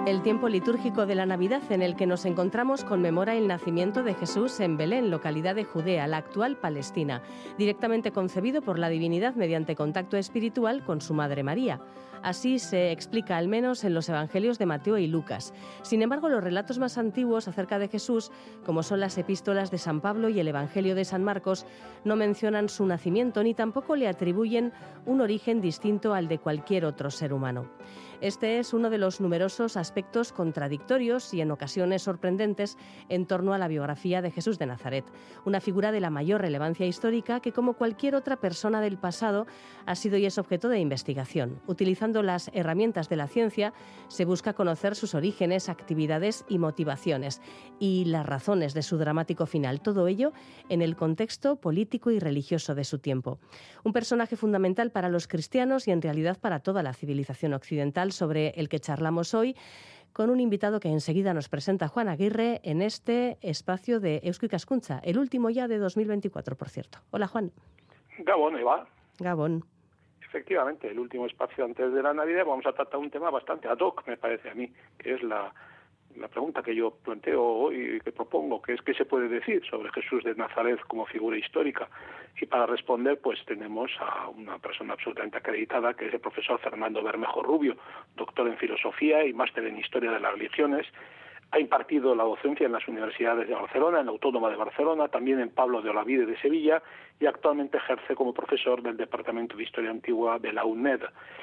El tiempo litúrgico de la Navidad en el que nos encontramos conmemora el nacimiento de Jesús en Belén, localidad de Judea, la actual Palestina, directamente concebido por la divinidad mediante contacto espiritual con su madre María. Así se explica al menos en los evangelios de Mateo y Lucas. Sin embargo, los relatos más antiguos acerca de Jesús, como son las epístolas de San Pablo y el Evangelio de San Marcos, no mencionan su nacimiento ni tampoco le atribuyen un origen distinto al de cualquier otro ser humano. Este es uno de los numerosos aspectos contradictorios y en ocasiones sorprendentes en torno a la biografía de Jesús de Nazaret, una figura de la mayor relevancia histórica que, como cualquier otra persona del pasado, ha sido y es objeto de investigación. Utilizando las herramientas de la ciencia, se busca conocer sus orígenes, actividades y motivaciones, y las razones de su dramático final. Todo ello en el contexto político y religioso de su tiempo. Un personaje fundamental para los cristianos y en realidad para toda la civilización occidental, sobre el que charlamos hoy con un invitado que enseguida nos presenta Juan Aguirre en este espacio de Eusko Ikaskuntza, el último ya de 2024, por cierto. Hola, Juan. Gabón, Eva. Gabón. Efectivamente, el último espacio antes de la Navidad. Vamos a tratar un tema bastante ad hoc, me parece a mí, que es la pregunta que yo planteo hoy y que propongo, que es ¿qué se puede decir sobre Jesús de Nazaret como figura histórica? Y para responder, pues tenemos a una persona absolutamente acreditada, que es el profesor Fernando Bermejo Rubio, doctor en Filosofía y máster en Historia de las Religiones. Ha impartido la docencia en las universidades de Barcelona, en la Autónoma de Barcelona, también en Pablo de Olavide de Sevilla, y actualmente ejerce como profesor del Departamento de Historia Antigua de la UNED.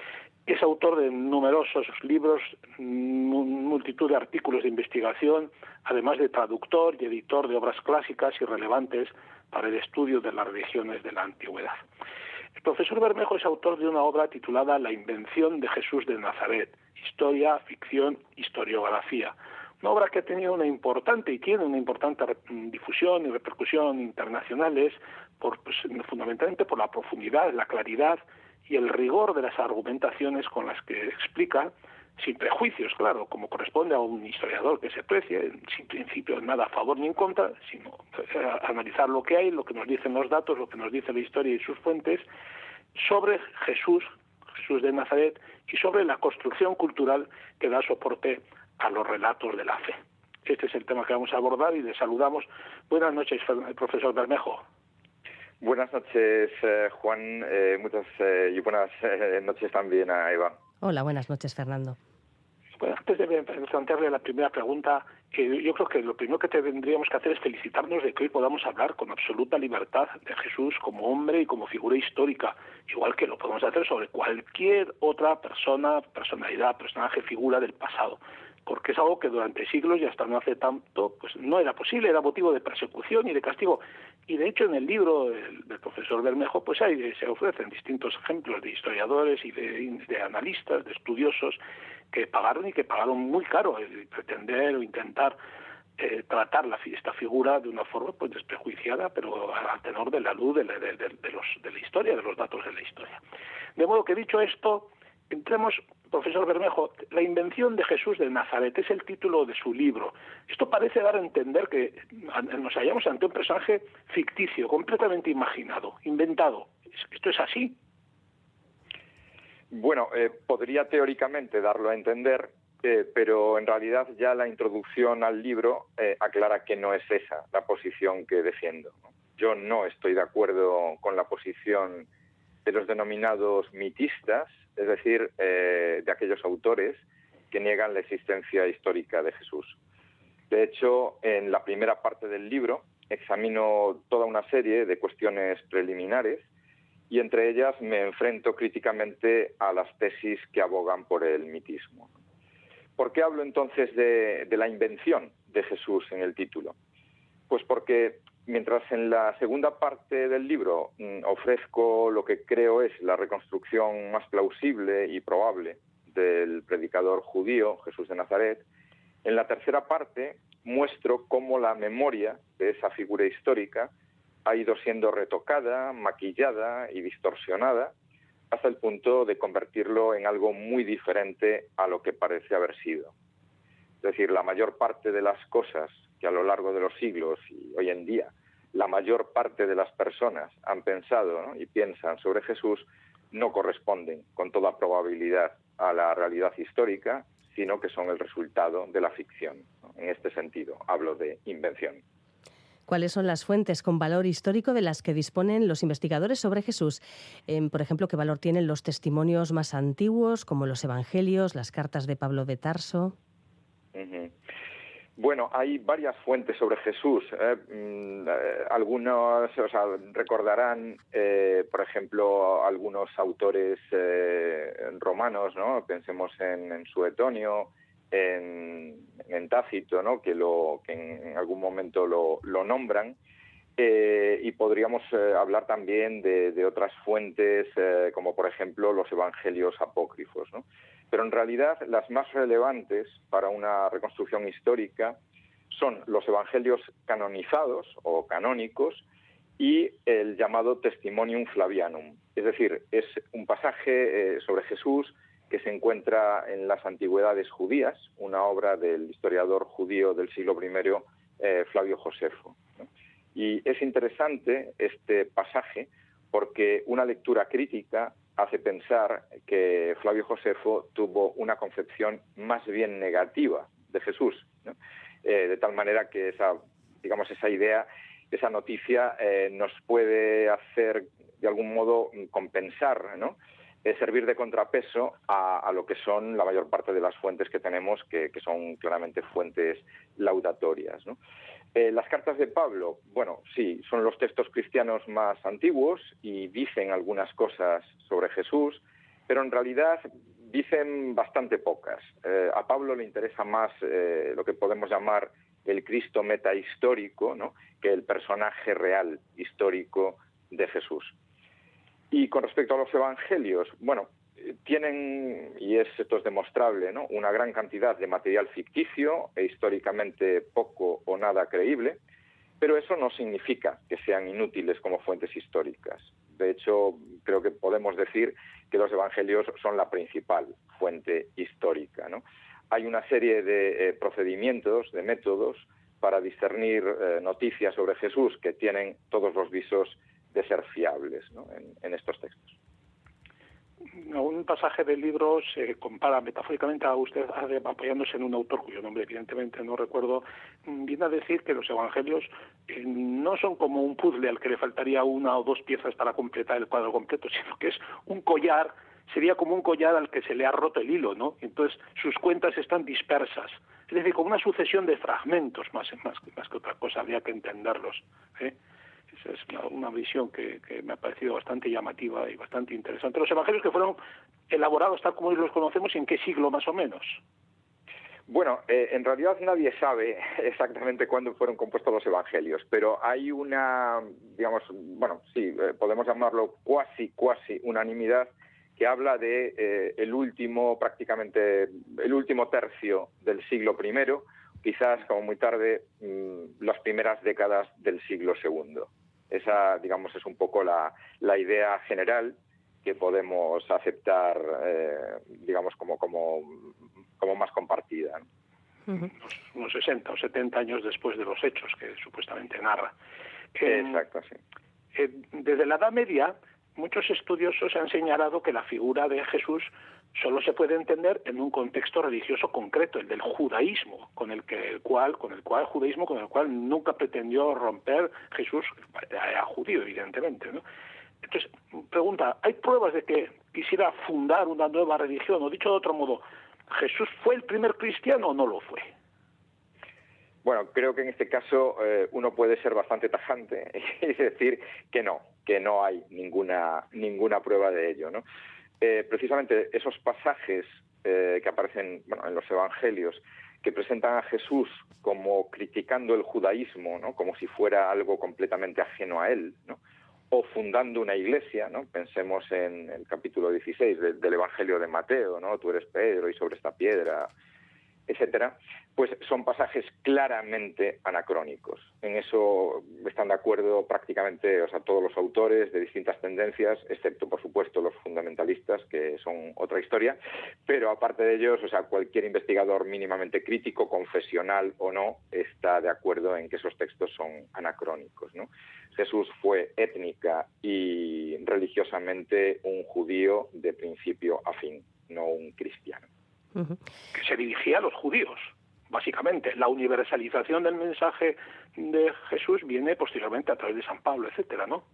Es autor de numerosos libros, multitud de artículos de investigación, además de traductor y editor de obras clásicas y relevantes para el estudio de las religiones de la antigüedad. El profesor Bermejo es autor de una obra titulada La invención de Jesús de Nazaret, historia, ficción, historiografía. Una obra que ha tenido una importante y tiene una importante difusión y repercusión internacionales, fundamentalmente por la profundidad, la claridad y el rigor de las argumentaciones con las que explica, sin prejuicios, claro, como corresponde a un historiador que se precie, sin principio nada a favor ni en contra, sino analizar lo que hay, lo que nos dicen los datos, lo que nos dice la historia y sus fuentes, sobre Jesús de Nazaret, y sobre la construcción cultural que da soporte a los relatos de la fe. Este es el tema que vamos a abordar y le saludamos. Buenas noches, profesor Bermejo. Buenas noches, Juan. Muchas y buenas noches también a Eva. Hola, buenas noches, Fernando. Bueno, antes de plantearle la primera pregunta, yo creo que lo primero que tendríamos que hacer es felicitarnos de que hoy podamos hablar con absoluta libertad de Jesús como hombre y como figura histórica, igual que lo podemos hacer sobre cualquier otra persona, personalidad, personaje, figura del pasado, porque es algo que durante siglos y hasta no hace tanto pues no era posible, era motivo de persecución y de castigo. Y de hecho en el libro del profesor Bermejo pues se ofrecen distintos ejemplos de historiadores y de analistas, de estudiosos que pagaron muy caro el pretender o intentar tratar esta figura de una forma pues desprejuiciada, pero al tenor de la luz de la historia, de los datos de la historia. De modo que, dicho esto, entremos, profesor Bermejo. La invención de Jesús de Nazaret es el título de su libro. Esto parece dar a entender que nos hallamos ante un personaje ficticio, completamente imaginado, inventado. ¿Esto es así? Bueno, podría teóricamente darlo a entender, pero en realidad ya la introducción al libro aclara que no es esa la posición que defiendo. Yo no estoy de acuerdo con la posición de los denominados mitistas, es decir, de aquellos autores que niegan la existencia histórica de Jesús. De hecho, en la primera parte del libro examino toda una serie de cuestiones preliminares y entre ellas me enfrento críticamente a las tesis que abogan por el mitismo. ¿Por qué hablo entonces de la invención de Jesús en el título? Pues porque mientras en la segunda parte del libro ofrezco lo que creo es la reconstrucción más plausible y probable del predicador judío Jesús de Nazaret, en la tercera parte muestro cómo la memoria de esa figura histórica ha ido siendo retocada, maquillada y distorsionada hasta el punto de convertirlo en algo muy diferente a lo que parece haber sido. Es decir, la mayor parte de las cosas que a lo largo de los siglos y hoy en día la mayor parte de las personas han pensado, ¿no?, y piensan sobre Jesús no corresponden con toda probabilidad a la realidad histórica sino que son el resultado de la ficción, ¿no? En este sentido, hablo de invención. ¿Cuáles son las fuentes con valor histórico de las que disponen los investigadores sobre Jesús? Por ejemplo, ¿qué valor tienen los testimonios más antiguos, como los evangelios, las cartas de Pablo de Tarso? Bueno, hay varias fuentes sobre Jesús. Algunos, recordarán, por ejemplo, algunos autores romanos, ¿no? Pensemos en Suetonio, en Tácito, ¿no? que en algún momento lo nombran. Y podríamos hablar también de otras fuentes, como por ejemplo los evangelios apócrifos, ¿no? Pero en realidad las más relevantes para una reconstrucción histórica son los evangelios canonizados o canónicos y el llamado Testimonium Flavianum. Es decir, es un pasaje sobre Jesús que se encuentra en las Antigüedades judías, una obra del historiador judío del siglo I, Flavio Josefo, ¿no? Y es interesante este pasaje porque una lectura crítica hace pensar que Flavio Josefo tuvo una concepción más bien negativa de Jesús, ¿no? De tal manera que esa idea, esa noticia nos puede hacer de algún modo compensar, ¿no? Servir de contrapeso a lo que son la mayor parte de las fuentes que tenemos, que son claramente fuentes laudatorias, ¿no? Las cartas de Pablo, bueno, sí, son los textos cristianos más antiguos y dicen algunas cosas sobre Jesús, pero en realidad dicen bastante pocas. A Pablo le interesa más lo que podemos llamar el Cristo metahistórico, ¿no? Que el personaje real histórico de Jesús. Y con respecto a los evangelios, bueno, tienen, y esto es demostrable, ¿no? Una gran cantidad de material ficticio e históricamente poco o nada creíble, pero eso no significa que sean inútiles como fuentes históricas. De hecho, creo que podemos decir que los evangelios son la principal fuente histórica, ¿no? Hay una serie de procedimientos, de métodos para discernir noticias sobre Jesús que tienen todos los visos de ser fiables, ¿no? en estos textos. Un pasaje del libro se compara metafóricamente a usted apoyándose en un autor cuyo nombre evidentemente no recuerdo, viene a decir que los evangelios no son como un puzzle al que le faltaría una o dos piezas para completar el cuadro completo, sino que es un collar, sería como un collar al que se le ha roto el hilo, ¿no? Entonces sus cuentas están dispersas, es decir, como una sucesión de fragmentos más que otra cosa, habría que entenderlos, ¿eh? Esa es una visión que me ha parecido bastante llamativa y bastante interesante. Los evangelios que fueron elaborados tal como hoy los conocemos, ¿y en qué siglo más o menos? Bueno, en realidad nadie sabe exactamente cuándo fueron compuestos los evangelios, pero hay una, podemos llamarlo cuasi unanimidad que habla de el último tercio del siglo I, quizás como muy tarde las primeras décadas del siglo II. Esa, es un poco la idea general que podemos aceptar, como más compartida, ¿no? Unos 60 o 70 años después de los hechos que supuestamente narra. Exacto, sí. Desde la Edad Media, muchos estudiosos han señalado que la figura de Jesús solo se puede entender en un contexto religioso concreto, el del judaísmo, con el cual nunca pretendió romper Jesús, era judío evidentemente, ¿no? Entonces, pregunta, ¿hay pruebas de que quisiera fundar una nueva religión? O dicho de otro modo, ¿Jesús fue el primer cristiano o no lo fue? Bueno, creo que en este caso uno puede ser bastante tajante y decir que no hay ninguna prueba de ello, ¿no? Precisamente esos pasajes que aparecen en los evangelios que presentan a Jesús como criticando el judaísmo, ¿no? Como si fuera algo completamente ajeno a él, ¿no? O fundando una iglesia, ¿no? Pensemos en el capítulo 16 del Evangelio de Mateo, ¿no? Tú eres Pedro y sobre esta piedra, etcétera, pues son pasajes claramente anacrónicos. En eso están de acuerdo prácticamente, todos los autores de distintas tendencias, excepto, por supuesto, los fundamentalistas, que son otra historia, pero aparte de ellos, cualquier investigador mínimamente crítico, confesional o no, está de acuerdo en que esos textos son anacrónicos, ¿no? Jesús fue étnica y religiosamente un judío de principio a fin, no un cristiano. que se dirigía a los judíos. Básicamente, la universalización del mensaje de Jesús viene posteriormente a través de San Pablo, etcétera, ¿no?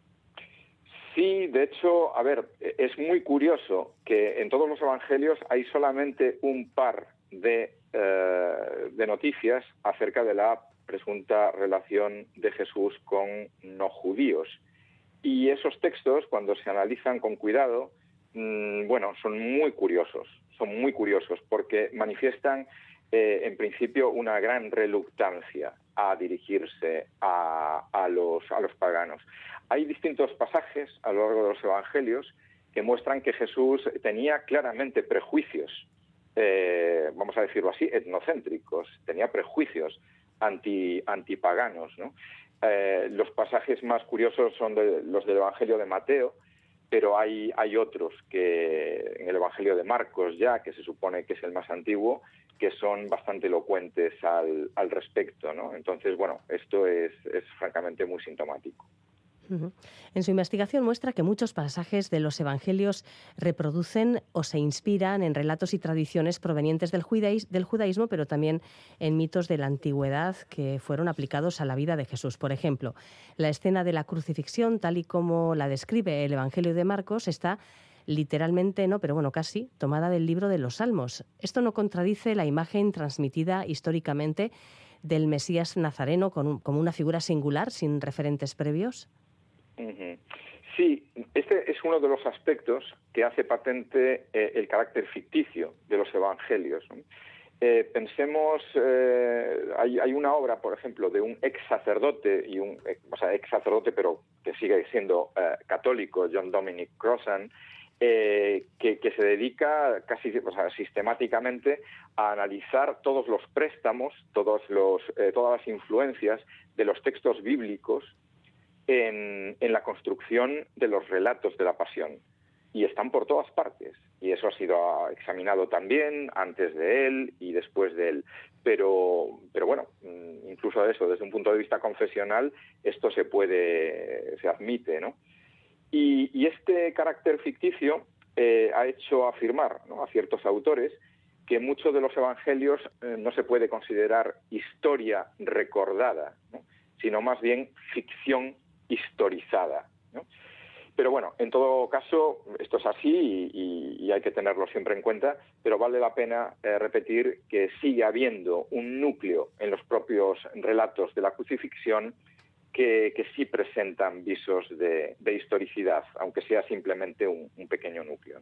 Sí, de hecho, a ver, es muy curioso que en todos los evangelios hay solamente un par de noticias acerca de la presunta relación de Jesús con no judíos. Y esos textos, cuando se analizan con cuidado, son muy curiosos porque manifiestan en principio una gran reluctancia a dirigirse a los paganos. Hay distintos pasajes a lo largo de los evangelios que muestran que Jesús tenía claramente prejuicios, vamos a decirlo así, etnocéntricos, tenía prejuicios antipaganos, ¿no? Los pasajes más curiosos son los del Evangelio de Mateo, pero hay otros que en el Evangelio de Marcos ya, que se supone que es el más antiguo, que son bastante elocuentes al respecto, ¿no? Entonces, bueno, esto es francamente muy sintomático. En su investigación muestra que muchos pasajes de los evangelios reproducen o se inspiran en relatos y tradiciones provenientes del judaísmo, pero también en mitos de la antigüedad que fueron aplicados a la vida de Jesús. Por ejemplo, la escena de la crucifixión, tal y como la describe el Evangelio de Marcos, está literalmente, no, pero bueno, casi tomada del libro de los Salmos. ¿Esto no contradice la imagen transmitida históricamente del Mesías nazareno como una figura singular, sin referentes previos? Sí, este es uno de los aspectos que hace patente el carácter ficticio de los evangelios, ¿no? Pensemos, hay una obra, por ejemplo, de un ex sacerdote pero que sigue siendo católico, John Dominic Crossan, que se dedica casi sistemáticamente a analizar todos los préstamos, todas las influencias de los textos bíblicos en la construcción de los relatos de la pasión. Y están por todas partes. Y eso ha sido examinado también antes de él y después de él. Pero bueno, incluso eso, desde un punto de vista confesional, esto se admite, ¿no? Y este carácter ficticio ha hecho afirmar, ¿no?, a ciertos autores que muchos de los evangelios no se puede considerar historia recordada, ¿no?, sino más bien ficción historizada, ¿no? Pero bueno, en todo caso, esto es así y hay que tenerlo siempre en cuenta, pero vale la pena repetir que sigue habiendo un núcleo en los propios relatos de la crucifixión que sí presentan visos de historicidad, aunque sea simplemente un pequeño núcleo.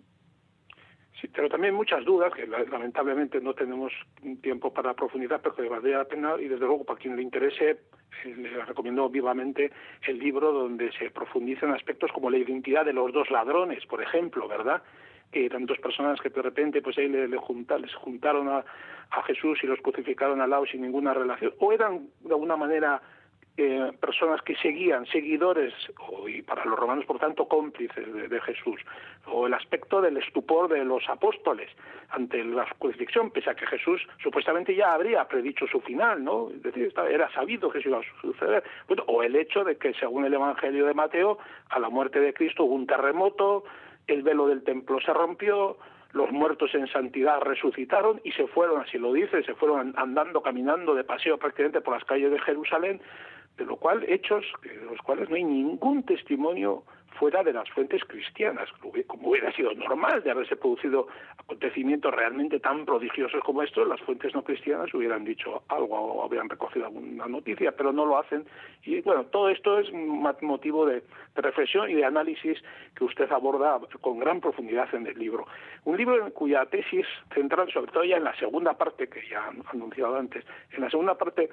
Sí, pero también muchas dudas, que lamentablemente no tenemos tiempo para profundizar, pero que valdría la pena, y desde luego para quien le interese, le recomiendo vivamente el libro donde se profundizan aspectos como la identidad de los dos ladrones, por ejemplo, ¿verdad? Que eran dos personas que de repente pues ahí les juntaron a Jesús y los crucificaron al lado sin ninguna relación, o eran de alguna manera personas que seguidores, y para los romanos, por tanto, cómplices de Jesús, o el aspecto del estupor de los apóstoles ante la crucifixión, pese a que Jesús supuestamente ya habría predicho su final, ¿no? Es decir, era sabido que eso iba a suceder. Bueno, o el hecho de que, según el Evangelio de Mateo, a la muerte de Cristo hubo un terremoto, el velo del templo se rompió, los muertos en santidad resucitaron y se fueron, así lo dice, se fueron andando, caminando de paseo prácticamente por las calles de Jerusalén, de lo cual hechos de los cuales no hay ningún testimonio fuera de las fuentes cristianas, como hubiera sido normal de haberse producido acontecimientos realmente tan prodigiosos como estos. Las fuentes no cristianas hubieran dicho algo o hubieran recogido alguna noticia, pero no lo hacen. Y bueno, todo esto es motivo de reflexión y de análisis que usted aborda con gran profundidad en el libro. Un libro en cuya tesis central, sobre todo ya en la segunda parte, que ya han anunciado antes, en la segunda parte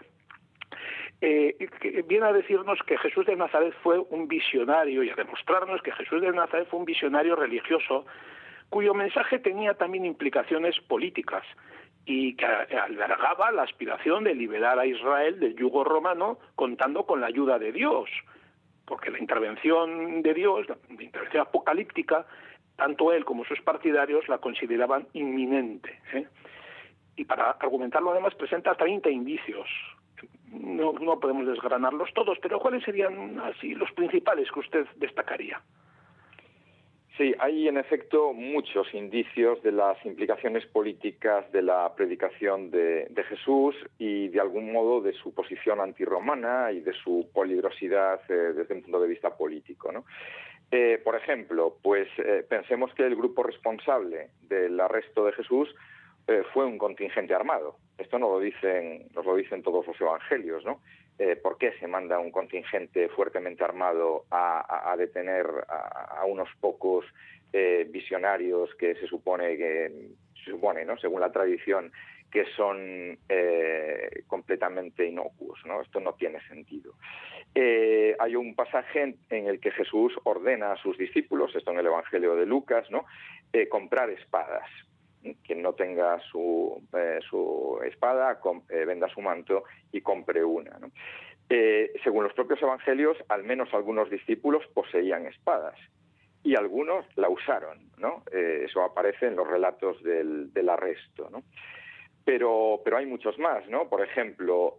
viene a decirnos que Jesús de Nazaret fue un visionario y a demostrarnos que Jesús de Nazaret fue un visionario religioso cuyo mensaje tenía también implicaciones políticas y que albergaba la aspiración de liberar a Israel del yugo romano contando con la ayuda de Dios, porque la intervención de Dios, la intervención apocalíptica, tanto él como sus partidarios la consideraban inminente, ¿eh? Y para argumentarlo además presenta 30 indicios. No podemos desgranarlos todos, pero ¿cuáles serían así los principales que usted destacaría? Sí, hay en efecto muchos indicios de las implicaciones políticas de la predicación de Jesús y de algún modo de su posición antirromana y de su peligrosidad desde un punto de vista político, ¿no? Por ejemplo, pues pensemos que el grupo responsable del arresto de Jesús fue un contingente armado. Esto nos lo dicen todos los evangelios, ¿no? ¿Por qué se manda un contingente fuertemente armado a detener a unos pocos visionarios que se supone, ¿no?, según la tradición, que son completamente inocuos, ¿no? Esto no tiene sentido. Hay un pasaje en el que Jesús ordena a sus discípulos, esto en el Evangelio de Lucas, ¿no?, comprar espadas. Quien no tenga su espada, venda su manto y compre una, ¿no? Según los propios evangelios, al menos algunos discípulos poseían espadas y algunos la usaron, ¿no? Eso aparece en los relatos del arresto, ¿no? Pero hay muchos más, ¿no? Por ejemplo,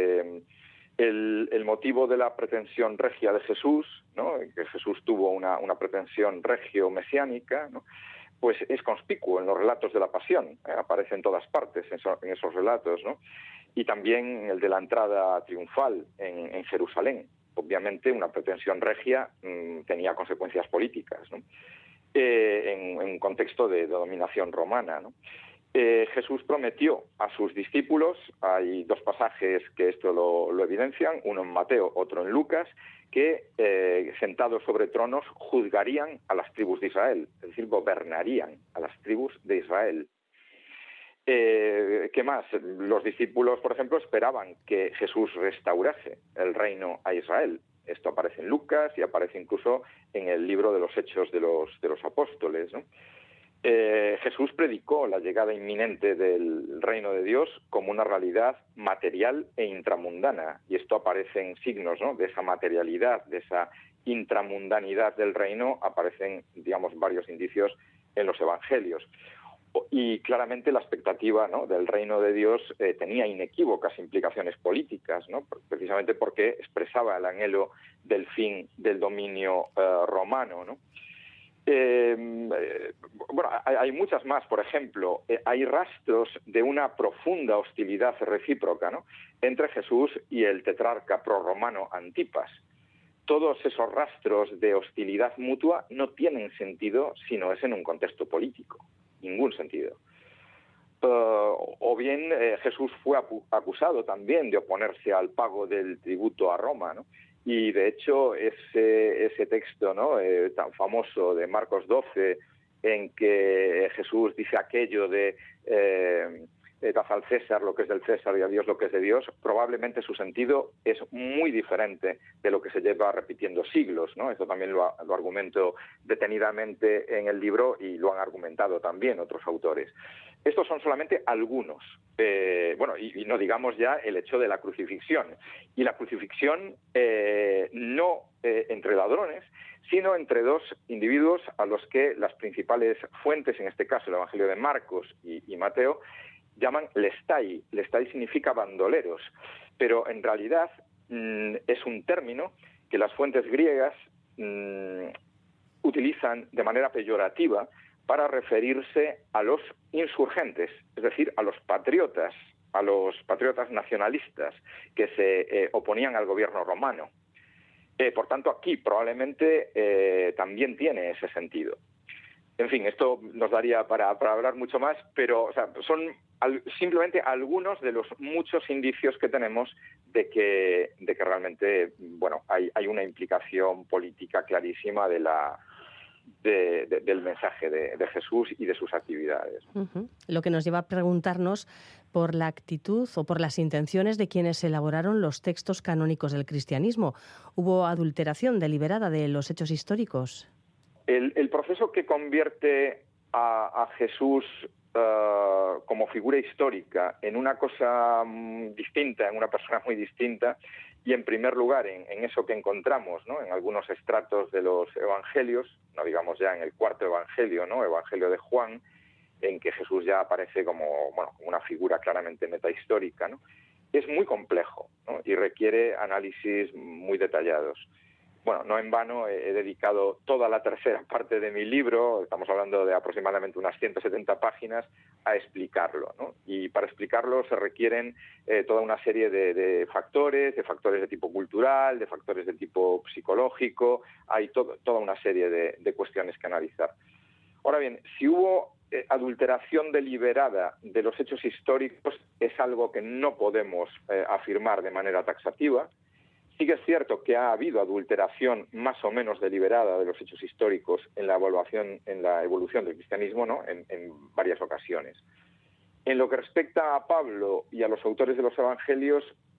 el motivo de la pretensión regia de Jesús, ¿no?, que Jesús tuvo una pretensión regio-mesiánica, ¿no?, pues es conspicuo en los relatos de la pasión, aparece en todas partes en esos relatos, ¿no? Y también el de la entrada triunfal en Jerusalén. Obviamente una pretensión regia tenía consecuencias políticas, ¿no?, en un contexto de dominación romana, ¿no? Jesús prometió a sus discípulos, hay dos pasajes que esto lo evidencian, uno en Mateo, otro en Lucas, que sentados sobre tronos juzgarían a las tribus de Israel, es decir, gobernarían a las tribus de Israel. ¿Qué más? Los discípulos, por ejemplo, esperaban que Jesús restaurase el reino a Israel. Esto aparece en Lucas y aparece incluso en el libro de los Hechos de los Apóstoles, ¿no? Jesús predicó la llegada inminente del reino de Dios como una realidad material e intramundana, y esto aparece en signos, ¿no?, de esa materialidad, de esa intramundanidad del reino, aparecen, digamos, varios indicios en los evangelios. Y claramente la expectativa, ¿no?, del reino de Dios tenía inequívocas implicaciones políticas, ¿no?, precisamente porque expresaba el anhelo del fin del dominio romano, ¿no? Bueno, hay muchas más. Por ejemplo, hay rastros de una profunda hostilidad recíproca, ¿no?, entre Jesús y el tetrarca prorromano Antipas. Todos esos rastros de hostilidad mutua no tienen sentido si no es en un contexto político. Ningún sentido. O bien Jesús fue acusado también de oponerse al pago del tributo a Roma, ¿no? Y de hecho ese texto, ¿no?, tan famoso de Marcos 12, en que Jesús dice aquello de dad al César lo que es del César y a Dios lo que es de Dios, probablemente su sentido es muy diferente de lo que se lleva repitiendo siglos, ¿no? Esto también lo argumento detenidamente en el libro y lo han argumentado también otros autores. Estos son solamente algunos. Bueno, y no digamos ya el hecho de la crucifixión. Y la crucifixión no entre ladrones, sino entre dos individuos a los que las principales fuentes, en este caso el Evangelio de Marcos y Mateo, llaman lestai. Lestai significa bandoleros, pero en realidad es un término que las fuentes griegas utilizan de manera peyorativa para referirse a los insurgentes, es decir, a los patriotas nacionalistas que se oponían al gobierno romano. Por tanto, aquí probablemente también tiene ese sentido. En fin, esto nos daría para hablar mucho más, pero son simplemente algunos de los muchos indicios que tenemos de que realmente, bueno, hay una implicación política clarísima del mensaje de Jesús y de sus actividades. Uh-huh. Lo que nos lleva a preguntarnos por la actitud o por las intenciones de quienes elaboraron los textos canónicos del cristianismo. ¿Hubo adulteración deliberada de los hechos históricos? El proceso que convierte a Jesús como figura histórica en una cosa distinta, en una persona muy distinta, y en primer lugar en eso que encontramos, ¿no?, en algunos estratos de los evangelios, no digamos ya en el cuarto evangelio, ¿no?, Evangelio de Juan, en que Jesús ya aparece como una figura claramente metahistórica, ¿no?, es muy complejo, ¿no?, y requiere análisis muy detallados. Bueno, no en vano he dedicado toda la tercera parte de mi libro, estamos hablando de aproximadamente unas 170 páginas, a explicarlo, ¿no? Y para explicarlo se requieren toda una serie de factores de tipo cultural, de factores de tipo psicológico, hay toda una serie de cuestiones que analizar. Ahora bien, si hubo adulteración deliberada de los hechos históricos, es algo que no podemos afirmar de manera taxativa. Sí que es cierto que ha habido adulteración más o menos deliberada de los hechos históricos en la evolución del cristianismo, ¿no? en varias ocasiones. En lo que respecta a Pablo y a los autores de los evangelios,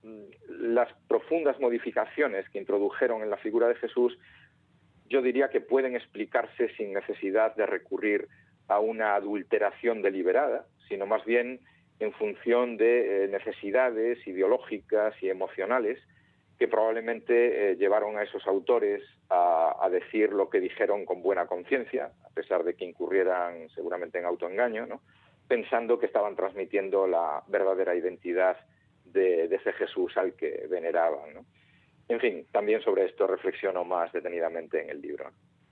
las profundas modificaciones que introdujeron en la figura de Jesús, yo diría que pueden explicarse sin necesidad de recurrir a una adulteración deliberada, sino más bien en función de necesidades ideológicas y emocionales que probablemente llevaron a esos autores a decir lo que dijeron con buena conciencia, a pesar de que incurrieran seguramente en autoengaño, ¿no? Pensando que estaban transmitiendo la verdadera identidad de ese Jesús al que veneraban, ¿no? En fin, también sobre esto reflexiono más detenidamente en el libro.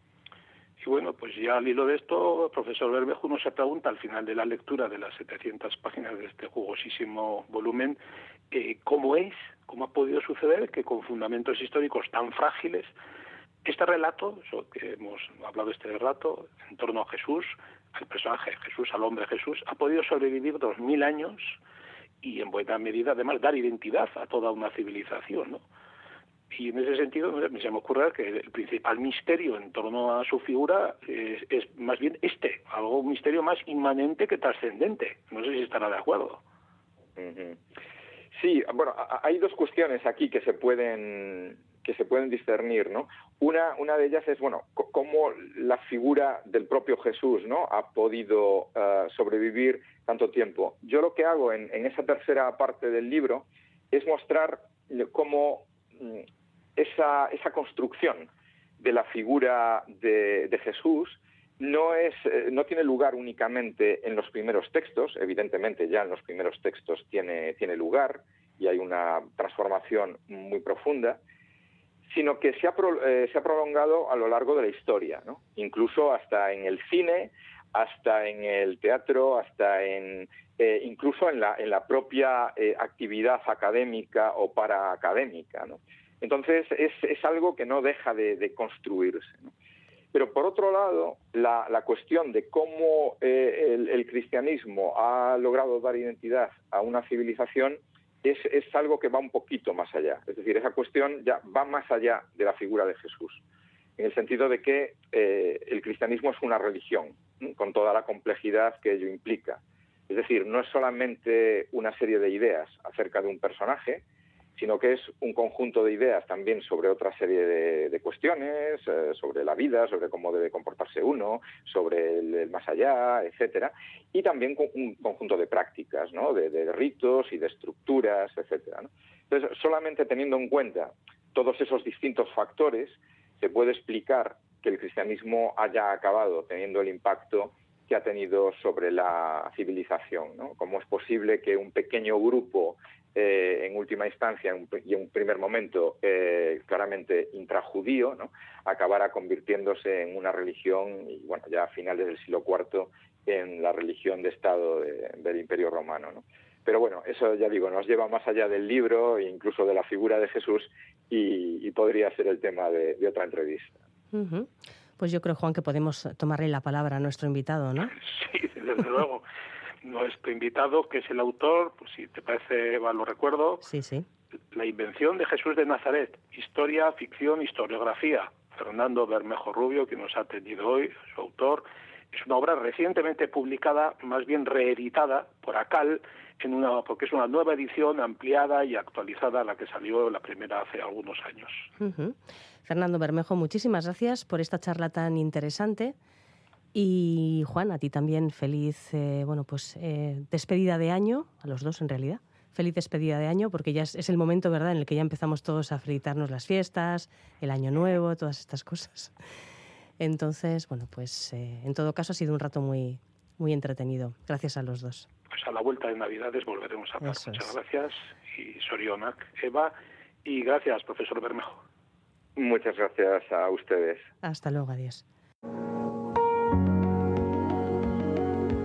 Y bueno, pues ya al hilo de esto, profesor Bermejo, uno se pregunta al final de la lectura de las 700 páginas de este jugosísimo volumen, ¿cómo ha podido suceder que con fundamentos históricos tan frágiles, este relato, eso que hemos hablado este rato, en torno a Jesús, al personaje de Jesús, al hombre Jesús, ha podido sobrevivir 2000 años y en buena medida además dar identidad a toda una civilización, ¿no? Y en ese sentido se me ocurre que el principal misterio en torno a su figura es más bien un misterio más inmanente que trascendente. No sé si estará de acuerdo. Uh-huh. Sí, bueno, hay dos cuestiones aquí que se pueden discernir, ¿no? Una de ellas es, bueno, cómo la figura del propio Jesús, ¿no?, ha podido sobrevivir tanto tiempo. Yo lo que hago en esa tercera parte del libro es mostrar cómo esa construcción de la figura de Jesús no tiene lugar únicamente en los primeros textos. Evidentemente ya en los primeros textos tiene lugar y hay una transformación muy profunda, sino que se ha prolongado a lo largo de la historia, ¿no? Incluso hasta en el cine, hasta en el teatro, hasta incluso en la propia actividad académica o paraacadémica, ¿no? Entonces es algo que no deja de construirse, ¿no? Pero por otro lado, la cuestión de cómo el cristianismo ha logrado dar identidad a una civilización es algo que va un poquito más allá. Es decir, esa cuestión ya va más allá de la figura de Jesús, en el sentido de que el cristianismo es una religión, ¿no?, con toda la complejidad que ello implica. Es decir, no es solamente una serie de ideas acerca de un personaje, sino que es un conjunto de ideas también sobre otra serie de cuestiones, sobre la vida, sobre cómo debe comportarse uno, sobre el más allá, etcétera, y también un conjunto de prácticas, ¿no?, de ritos y de estructuras, etcétera, ¿no? Entonces, solamente teniendo en cuenta todos esos distintos factores, se puede explicar que el cristianismo haya acabado teniendo el impacto que ha tenido sobre la civilización, ¿no? ¿Cómo es posible que un pequeño grupo, en última instancia y en un primer momento claramente intrajudío, ¿no?, acabara convirtiéndose en una religión, y bueno, ya a finales del siglo IV, en la religión de Estado del Imperio Romano, ¿no? Pero bueno, eso ya digo, nos lleva más allá del libro e incluso de la figura de Jesús y podría ser el tema de otra entrevista. Uh-huh. Pues yo creo, Juan, que podemos tomarle la palabra a nuestro invitado, ¿no? Sí, desde luego. Nuestro invitado, que es el autor, pues si te parece, lo recuerdo. Sí. La invención de Jesús de Nazaret, historia, ficción, historiografía. Fernando Bermejo Rubio, que nos ha atendido hoy, su autor. Es una obra recientemente publicada, más bien reeditada por ACAL, porque es una nueva edición ampliada y actualizada a la que salió la primera hace algunos años. Uh-huh. Fernando Bermejo, muchísimas gracias por esta charla tan interesante. Y Juan, a ti también feliz despedida de año, a los dos en realidad. Feliz despedida de año, porque ya es el momento, ¿verdad?, en el que ya empezamos todos a felicitarnos las fiestas, el año nuevo, todas estas cosas. Entonces, bueno, pues en todo caso ha sido un rato muy, muy entretenido. Gracias a los dos. Pues a la vuelta de Navidades volveremos a hablar. Muchas gracias y Sorionak, Eva, y gracias, profesor Bermejo. Muchas gracias a ustedes. Hasta luego, adiós.